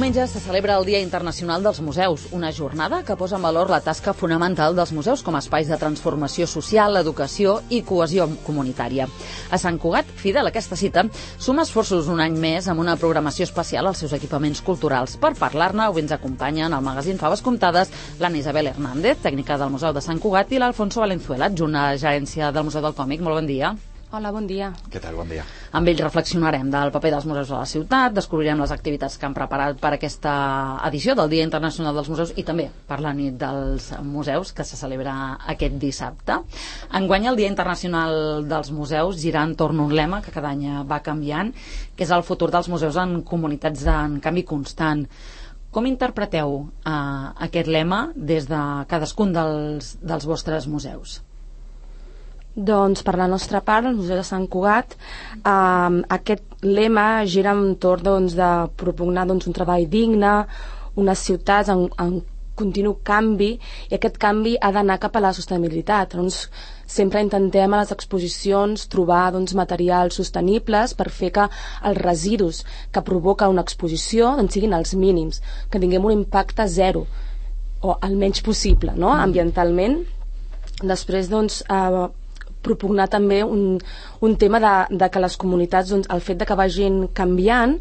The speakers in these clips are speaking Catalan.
diumenge se celebra el Dia Internacional dels Museus, una jornada que posa en valor la tasca fonamental dels museus com a espais de transformació social, educació i cohesió comunitària. A Sant Cugat, fidel a aquesta cita, suma esforços un any més amb una programació especial als seus equipaments culturals. Per parlar-ne, avui ens acompanyen al magazín Faves Comptades l'Anna Isabel Hernández, tècnica del Museu de Sant Cugat, i l'Alfonso Valenzuela, adjunt a la gerència del Museu del Còmic. Molt bon dia. Hola, bon dia. Què tal? Bon dia. Amb ells reflexionarem del paper dels museus a la ciutat, descobrirem les activitats que han preparat per aquesta edició del Dia Internacional dels Museus i també per la nit dels museus que se celebra aquest dissabte. Enguany el Dia Internacional dels Museus gira entorn un lema que cada any va canviant, que és el futur dels museus en comunitats en canvi constant. Com interpreteu aquest lema des de cadascun dels vostres museus? Doncs per la nostra part, el Museu de Sant Cugat, aquest lema gira entorn de propugnar un treball digne, unes ciutats en continu canvi, i aquest canvi ha d'anar cap a la sostenibilitat. Sempre intentem a les exposicions trobar materials sostenibles per fer que els residus que provoca una exposició siguin els mínims, que tinguem un impacte zero o el menys possible, no? Ambientalment. Després propugnar també un tema de que les comunitats, el fet de que vagin canviant,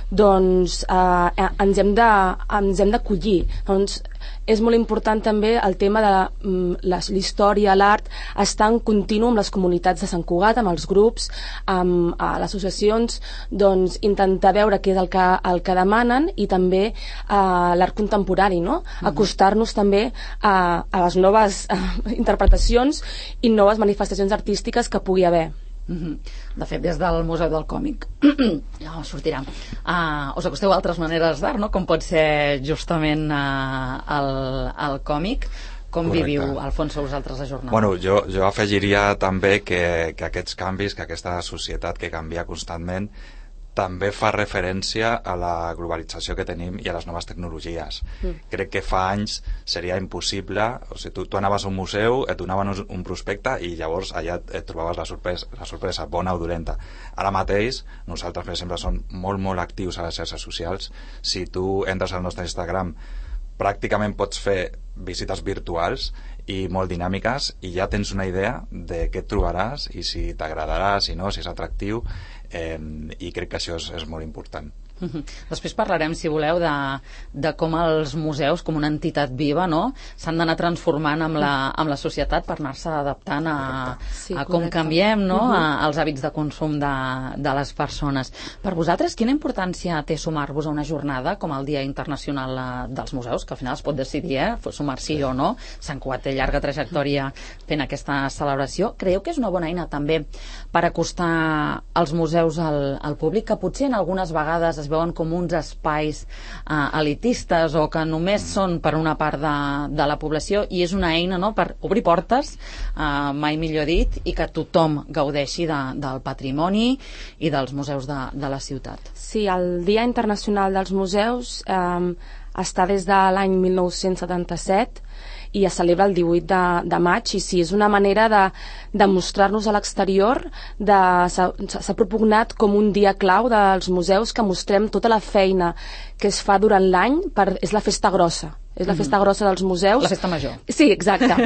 ens hem d'acollir. És molt important també el tema de la història, l'art, estar en continu amb les comunitats de Sant Cugat, amb els grups, amb les associacions, intentar veure què és el que demanen, i també l'art contemporani, no? Acostar-nos també a les noves interpretacions i noves manifestacions artístiques que pugui haver. De fet, des del Museu del Còmic sortirà. Us acosteu a altres maneres d'art, no? Com pot ser justament el còmic. Com viviu, Alfonso, vosaltres la jornada? Bueno, jo afegiria també que aquests canvis, que aquesta societat que canvia constantment, també fa referència a la globalització que tenim i a les noves tecnologies. Crec que fa anys seria impossible, o sigui, tu anaves a un museu, et donaven un prospecte i llavors allà et trobaves la sorpresa, bona o dolenta. Ara mateix, nosaltres, per exemple, som molt actius a les xarxes socials. Si tu entres al nostre Instagram, pràcticament pots fer visites virtuals i molt dinàmiques, i ja tens una idea de què et trobaràs i si t'agradarà, si no, si és atractiu, i crec que això és molt important. Després parlarem, si voleu, de com els museus, com una entitat viva, no? S'han d'anar transformant amb la societat per anar-se adaptant a com canviem, no? Als hàbits de consum de les persones. Per vosaltres, quina importància té sumar-vos a una jornada com el Dia Internacional dels Museus, que al final es pot decidir, sumar sí o no? Sant Cugat té llarga trajectòria fent aquesta celebració. Creieu que és una bona eina també per acostar els museus al públic, que potser en algunes vegades es veuen com uns espais elitistes o que només són per una part de la població, i és una eina, no?, per obrir portes, mai millor dit, i que tothom gaudeixi del patrimoni i dels museus de la ciutat. Sí, el Dia Internacional dels Museus està des de l'any 1977 i es celebra el 18 de maig, i sí, és una manera de mostrar-nos a l'exterior. S'ha propugnat com un dia clau dels museus, que mostrem tota la feina que es fa durant l'any. És la festa grossa, és la festa grossa dels museus. La festa major. Sí, exacte.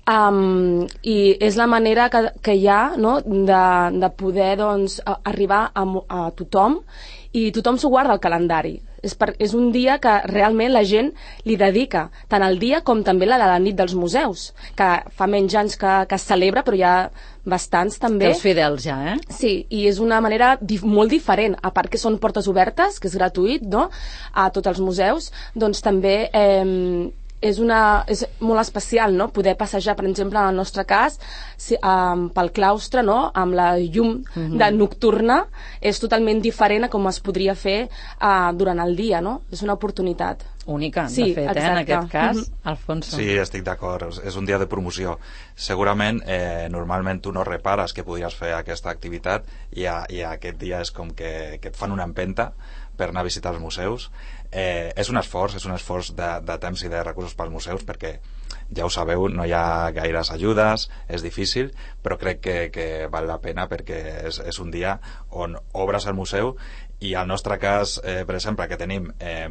I és la manera que hi ha, no?, de poder arribar a tothom, i tothom s'ho guarda al calendari. És un dia que realment la gent li dedica, tant el dia com també la de la nit dels museus, que fa menys anys que es celebra, però hi ha bastants també. Els fidels ja, Sí, i és una manera molt diferent, a part que són portes obertes, que és gratuït, no?, a tots els museus, doncs també és molt especial, no?, poder passejar, per exemple, en el nostre cas, pel claustre, no?, amb la llum de nocturna. És totalment diferent a com es podria fer durant el dia, no? És una oportunitat única, sí, de fet, en aquest cas. Alfonso. Sí, estic d'acord, és un dia de promoció. Segurament, normalment tu no repares que podries fer aquesta activitat, i aquest dia és com que et fan una empenta per anar a visitar els museus. és un esforç de temps i de recursos pels museus, perquè ja ho sabeu, no hi ha gaires ajudes, és difícil, però crec que val la pena, perquè és un dia on obres el museu. I al nostre cas, per exemple, que tenim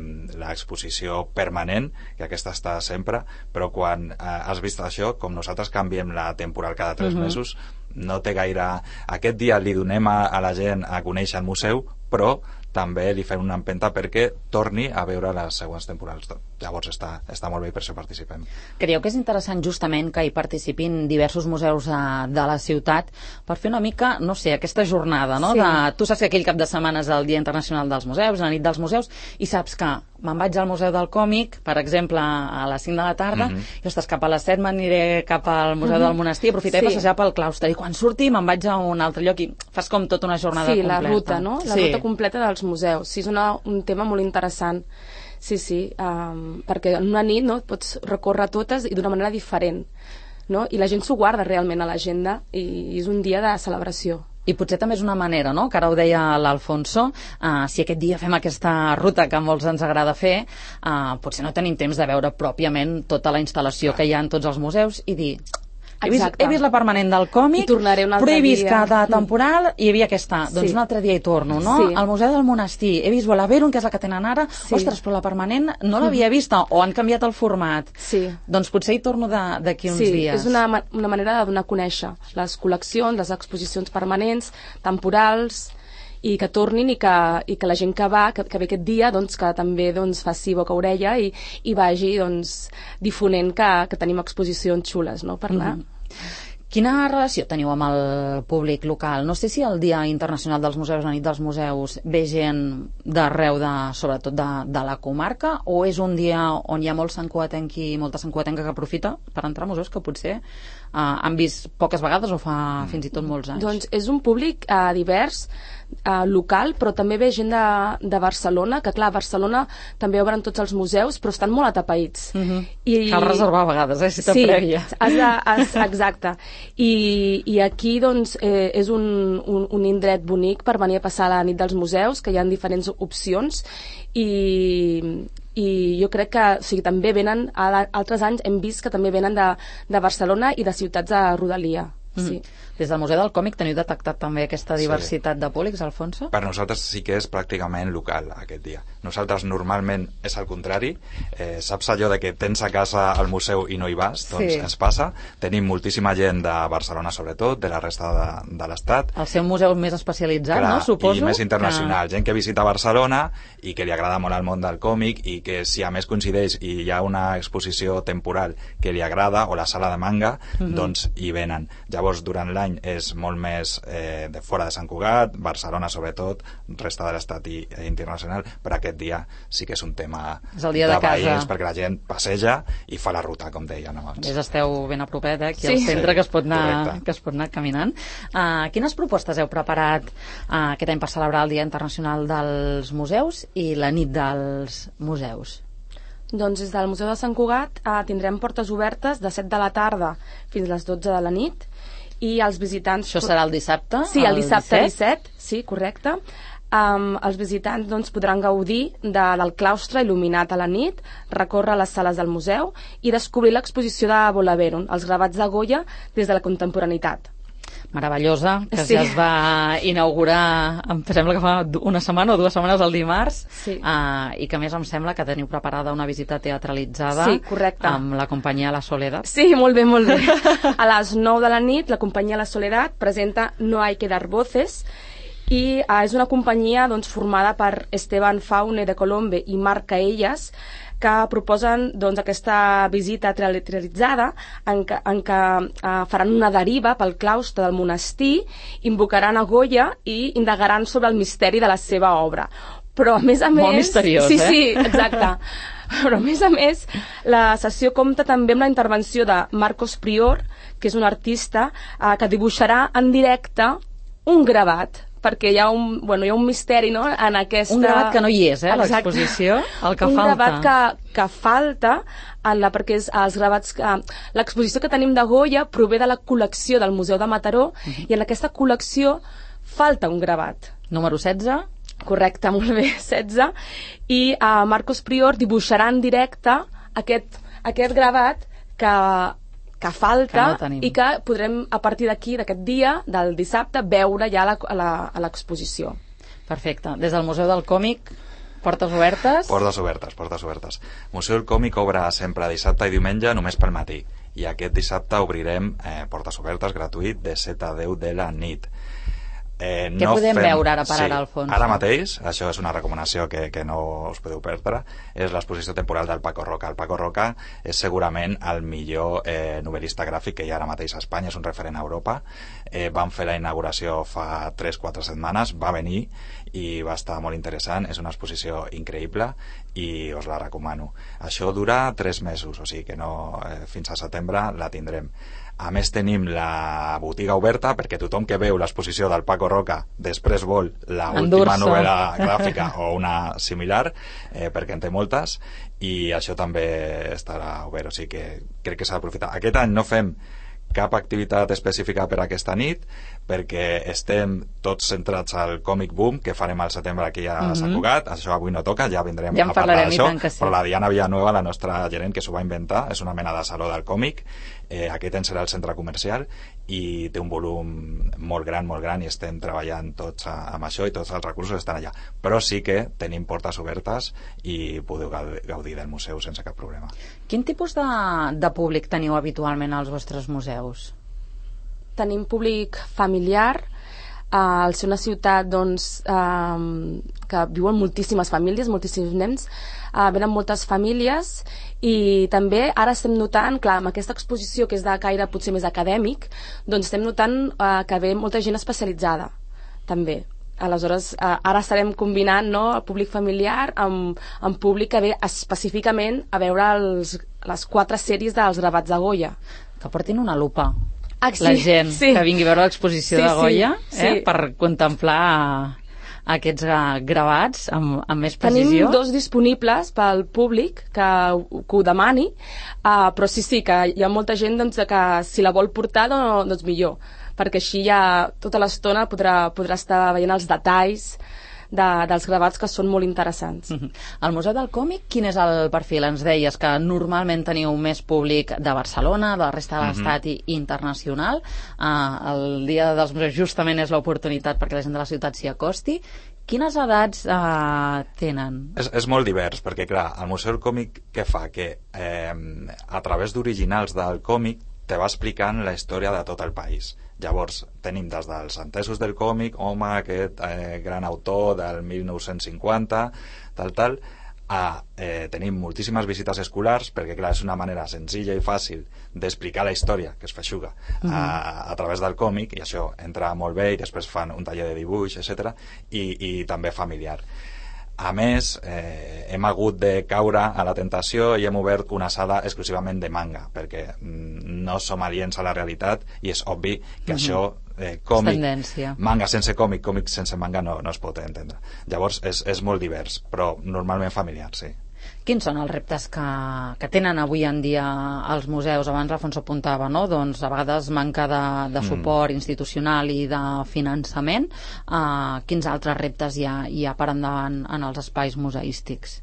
l'exposició permanent, que aquesta està sempre, però quan has vist això, com nosaltres canviem la temporal cada 3 mesos, no té gaire... Aquest dia li donem a la gent a conèixer el museu, però també li fem una empenta perquè torni a veure les següents temporals. Llavors està molt bé i per això participem. Creieu que és interessant justament que hi participin diversos museus de la ciutat per fer una mica, no sé, aquesta jornada, no? Sí. Tu saps que aquell cap de setmana és el Dia Internacional dels Museus, la nit dels museus, i saps que me'n vaig al Museu del Còmic, per exemple, a les 5 de la tarda, i ostres, cap a les 7 m'aniré cap al Museu del Monestir, aprofitaré per passejar pel claustre, i quan surti me'n vaig a un altre lloc i fas com tota una jornada completa. Sí, la ruta, no? La ruta completa dels museus. Sí, és un tema molt interessant. Sí, perquè en una nit, no, pots recórrer totes i d'una manera diferent, no? I la gent s'ho guarda realment a l'agenda i és un dia de celebració. I potser també és una manera, no?, que ara ho deia l'Alfonso, si aquest dia fem aquesta ruta que a molts ens agrada fer, potser no tenim temps de veure pròpiament tota la instal·lació que hi ha en tots els museus i dir... He vist la permanent del còmic, però he vist cada temporal i hi havia aquesta. Doncs un altre dia hi torno, no? Sí. Al Museu del Monestir. He vist Volaverum, que és la que tenen ara. Ostres, però la permanent no l'havia vista, o han canviat el format. Sí. Doncs potser hi torno d'aquí uns dies. És una manera de donar a conèixer les col·leccions, les exposicions permanents, temporals, i que tornin i que la gent que ve aquest dia doncs, que també faci boca orella i vagi difonent que tenim exposicions xules, no?, per anar. Quina relació teniu amb el públic local? No sé si el Dia Internacional dels Museus, la nit dels museus, ve gent d'arreu, sobretot de la comarca, o és un dia on hi ha molta santcugatenca que aprofita per entrar a museus que potser han vist poques vegades o fa fins i tot molts anys? Doncs és un públic divers, local, però també ve gent de Barcelona, que clar, a Barcelona també obren tots els museus, però estan molt atapeïts. Cal reservar a vegades, si te prèvia. Exacte. I aquí és un indret bonic per venir a passar la nit dels museus, que hi ha diferents opcions, i jo crec que també venen, altres anys hem vist que també venen de Barcelona i de ciutats de rodalia. Sí. Des del Museu del Còmic teniu detectat també aquesta diversitat de públics, Alfonso? Per nosaltres sí que és pràcticament local aquest dia. Nosaltres normalment és al contrari. Saps allò de que tens a casa al museu i no hi vas? Doncs ens passa. Tenim moltíssima gent de Barcelona, sobretot, de la resta de l'estat. El seu museu més especialitzat, no? Suposo. I més internacional. Gent que visita Barcelona i que li agrada molt el món del còmic i que si a més coincideix i hi ha una exposició temporal que li agrada o la sala de manga, doncs hi venen. Llavors, durant l'any és molt més de fora de Sant Cugat, Barcelona sobretot, resta de l'estat i internacional, però aquest dia sí que és un tema de veïns, perquè la gent passeja i fa la ruta, com deien abans. Esteu ben a propet, aquí al centre, que es pot anar caminant. Quines propostes heu preparat aquest any per celebrar el Dia Internacional dels Museus i la nit dels museus? Doncs des del Museu de Sant Cugat tindrem portes obertes de 7 de la tarda fins a les 12 de la nit, i els visitants... Això serà el dissabte? Sí, el dissabte 17, sí, correcte. Els visitants podran gaudir del claustre il·luminat a la nit, recórrer les sales del museu i descobrir l'exposició de Volaverum, els gravats de Goya des de la contemporaneitat. Meravellosa, que ja es va inaugurar, em sembla que fa una setmana o 2 setmanes, el dimarts, i que a més em sembla que teniu preparada una visita teatralitzada amb la companyia La Soledad. Sí, molt bé, molt bé. A les 9 de la nit la companyia La Soledad presenta No hay que dar voces, i és una companyia formada per Esteban Faune de Colombe i Marc Caelles, que proposen aquesta visita teatralitzada en què faran una deriva pel claustre del monestir, invocaran a Goya i indagaran sobre el misteri de la seva obra. Però a més a més... Molt misteriós, Sí, exacte. Però a més, la sessió compta també amb la intervenció de Marcos Prior, que és un artista que dibuixarà en directe un gravat, perquè hi ha un misteri, no?, en aquesta... Un gravat que no hi és, l'exposició, el que falta. Un gravat que falta, perquè els gravats... L'exposició que tenim de Goya prové de la col·lecció del Museu de Mataró, i en aquesta col·lecció falta un gravat. Número 16? Correcte, molt bé, 16. I Marcos Prior dibuixarà en directe aquest gravat que falta que no i que podrem, a partir d'aquí, d'aquest dia, del dissabte, veure ja a l'exposició. Perfecte. Des del Museu del Còmic, portes obertes? Portes obertes. Museu del Còmic obre sempre dissabte i diumenge només pel matí. I aquest dissabte obrirem portes obertes, gratuït, de 7 a 10 de la nit. Què podem veure ara per ara, Alfonso? Ara mateix, això és una recomanació que no us podeu perdre, és l'exposició temporal del Paco Roca. El Paco Roca és segurament el millor novel·lista gràfic que hi ha ara mateix a Espanya, és un referent a Europa. Vam fer la inauguració fa 3-4 setmanes, va venir i va estar molt interessant, és una exposició increïble i us la recomano. Això dura 3 mesos, o sigui que no, fins a setembre la tindrem. A més tenim la botiga oberta perquè tothom que veu l'exposició del Paco Roca després vol l'última novel·la gràfica o una similar, perquè en té moltes, i això també estarà obert, o sigui que crec que s'ha d'aprofitar. Aquest any no fem cap activitat específica per aquesta nit perquè estem tots centrats al Comic Boom que farem al setembre aquí a Sant Cugat. Això avui no toca, ja vindrem a parlar d'això, però la Diana Villanueva, la nostra gerent, que s'ho va inventar, és una mena de saló del còmic. Aquest any serà el centre comercial i té un volum molt gran i estem treballant tots amb això i tots els recursos estan allà, però sí que tenim portes obertes i podeu gaudir del museu sense cap problema. Quin tipus de públic teniu habitualment als vostres museus? Tenim públic familiar. Al ser una ciutat doncs, que viuen moltíssimes famílies, moltíssims nens, venen moltes famílies i també ara estem notant, clar, amb aquesta exposició que és de caire potser més acadèmic, doncs estem notant que ve molta gent especialitzada també. Aleshores, ara estarem combinant, no, el públic familiar amb públic que ve específicament a veure les 4 sèries dels gravats de Goya. Que portin una lupa. Sí, la gent que vingui a veure l'exposició de Goya, per contemplar aquests gravats amb més precisió. Tenim 2 disponibles pel públic que ho demani, però sí, que hi ha molta gent doncs, que si la vol portar, doncs millor, perquè així ja tota l'estona podrà estar veient els detalls dels gravats, que són molt interessants. Al Museu del Còmic, quin és el perfil? Ens deies que normalment teniu més públic de Barcelona, de la resta de l'estat i internacional. El Dia dels Museus justament és l'oportunitat perquè la gent de la ciutat s'hi acosti. Quines edats tenen? És molt divers, perquè clar, el Museu del Còmic què fa? Que a través d'originals del còmic te va explicant la història de tot el país. Llavors tenim des dels entesos del còmic, home, aquest gran autor del 1950, tal, tenim moltíssimes visites escolars, perquè clar, és una manera senzilla i fàcil d'explicar la història, que es feixuga a través del còmic, i això entra molt bé, i després fan un taller de dibuix, etc. I també familiar. A més, hem hagut de caure a la tentació i hem obert una sala exclusivament de manga, perquè no som aliens a la realitat i és obvi que això, còmic, manga sense còmic, còmic sense manga no es pot entendre. Llavors és molt divers, però normalment familiar, sí. Quins són els reptes que tenen avui en dia els museus? Abans l'Alfonso apuntava, no? Doncs a vegades manca de suport institucional i de finançament. Quins altres reptes hi ha per endavant en els espais museístics?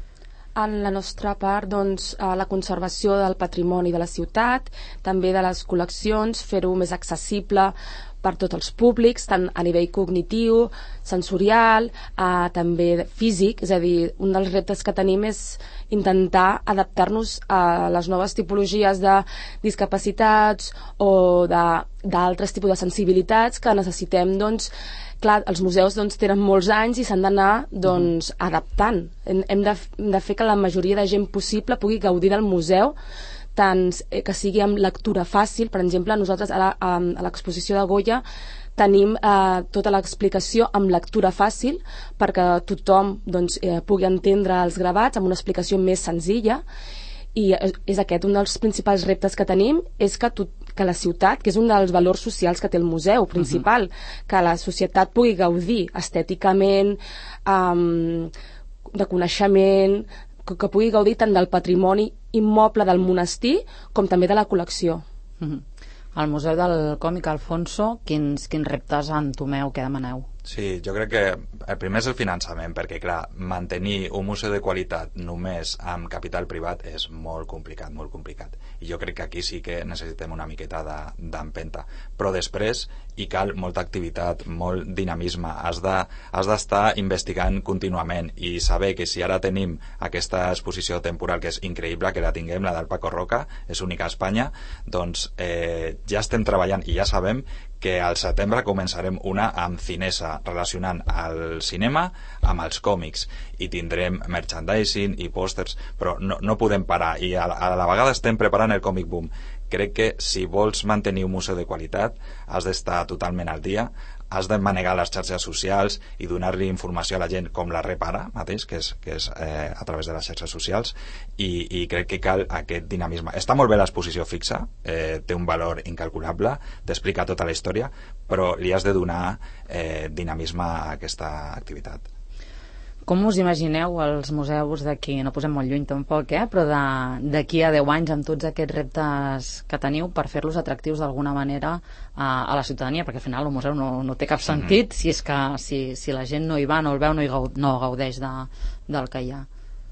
En la nostra part, doncs, la conservació del patrimoni de la ciutat, també de les col·leccions, fer-ho més accessible per tots els públics, tant a nivell cognitiu, sensorial, també físic, és a dir, un dels reptes que tenim és intentar adaptar-nos a les noves tipologies de discapacitats o d'altres tipus de sensibilitats que necessitem, doncs, clar, els museus doncs, tenen molts anys i s'han d'anar doncs, adaptant. Hem de fer que la majoria de gent possible pugui gaudir del museu, tant que sigui amb lectura fàcil. Per exemple, nosaltres a l'exposició de Goya tenim tota l'explicació amb lectura fàcil perquè tothom doncs, pugui entendre els gravats amb una explicació més senzilla, i és aquest un dels principals reptes que tenim, és que la ciutat, que és un dels valors socials que té el museu principal, que la societat pugui gaudir estèticament, de coneixement, que pugui gaudir tant del patrimoni immoble del monestir com també de la col·lecció. Al Museu del Còmic, Alfonso, quins reptes entomeu, què demaneu? Sí, jo crec que el primer és el finançament, perquè, clar, mantenir un museu de qualitat només amb capital privat és molt complicat, molt complicat. I jo crec que aquí sí que necessitem una miqueta d'empenta. Però després hi cal molta activitat, molt dinamisme. Has d'estar investigant contínuament i saber que si ara tenim aquesta exposició temporal, que és increïble que la tinguem, la del Paco Roca, és única a Espanya, doncs ja estem treballant i ja sabem que al setembre començarem una amb Cinesa, relacionant el cinema amb els còmics, i tindrem merchandising i pòsters, però no podem parar, i a la vegada estem preparant el Comic Boom. Crec que si vols mantenir un museu de qualitat has d'estar totalment al dia, has de manegar les xarxes socials i donar-li informació a la gent com la rep ara mateix, que és a través de les xarxes socials, i crec que cal aquest dinamisme. Està molt bé l'exposició fixa, té un valor incalculable, t'explica tota la història, però li has de donar dinamisme a aquesta activitat. Com us imagineu els museus d'aquí, no posem molt lluny tampoc, però d'aquí a 10 anys amb tots aquests reptes que teniu per fer-los atractius d'alguna manera a la ciutadania, perquè al final el museu no té cap sentit si és que si la gent no hi va, no el veu, no gaudeix del que hi ha.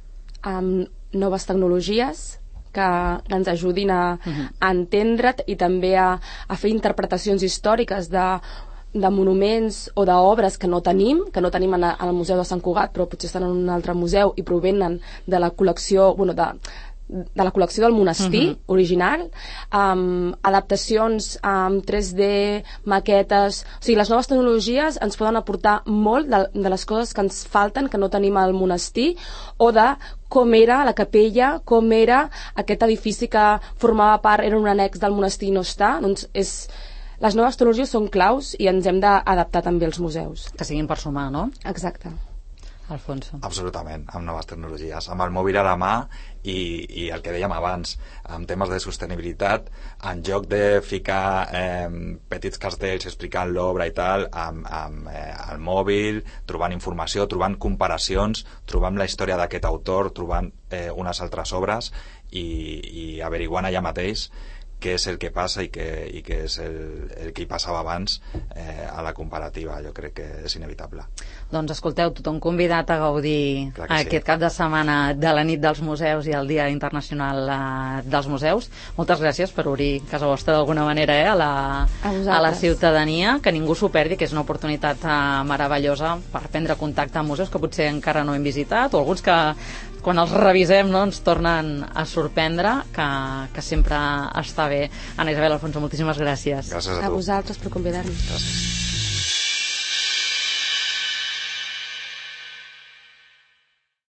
Noves tecnologies que ens ajudin a entendre't i també a fer interpretacions històriques de monuments o d'obres que no tenim al Museu de Sant Cugat, però potser estan en un altre museu i provenen de la col·lecció, de la col·lecció del monestir original, adaptacions amb 3D, maquetes. O sigui, les noves tecnologies ens poden aportar molt de les coses que ens falten, que no tenim al monestir, o de com era la capella, com era aquest edifici que formava part, era un annex del monestir i no està. Doncs les noves tecnologies són claus i ens hem d'adaptar també als museus. Que siguin per sumar, no? Exacte. Alfonso. Absolutament, amb noves tecnologies, amb el mòbil a la mà i el que dèiem abans, amb temes de sostenibilitat, en lloc de ficar petits cartells explicant l'obra i tal, amb el mòbil, trobant informació, trobant comparacions, trobant la història d'aquest autor, trobant unes altres obres i averiguant allà mateix què és el que passa i què és el que hi passava abans a la comparativa. Jo crec que és inevitable. Doncs escolteu, tothom convidat a gaudir aquest cap de setmana de la nit dels museus i el Dia Internacional dels Museus. Moltes gràcies per obrir casa vostra d'alguna manera a la ciutadania, que ningú s'ho perdi, que és una oportunitat meravellosa per prendre contacte amb museus que potser encara no hem visitat, o alguns que quan els revisem ens tornen a sorprendre, que sempre està bé. Anna Isabel, Alfonso, moltíssimes gràcies. Gràcies a tu. A vosaltres per convidar-nos. Gràcies.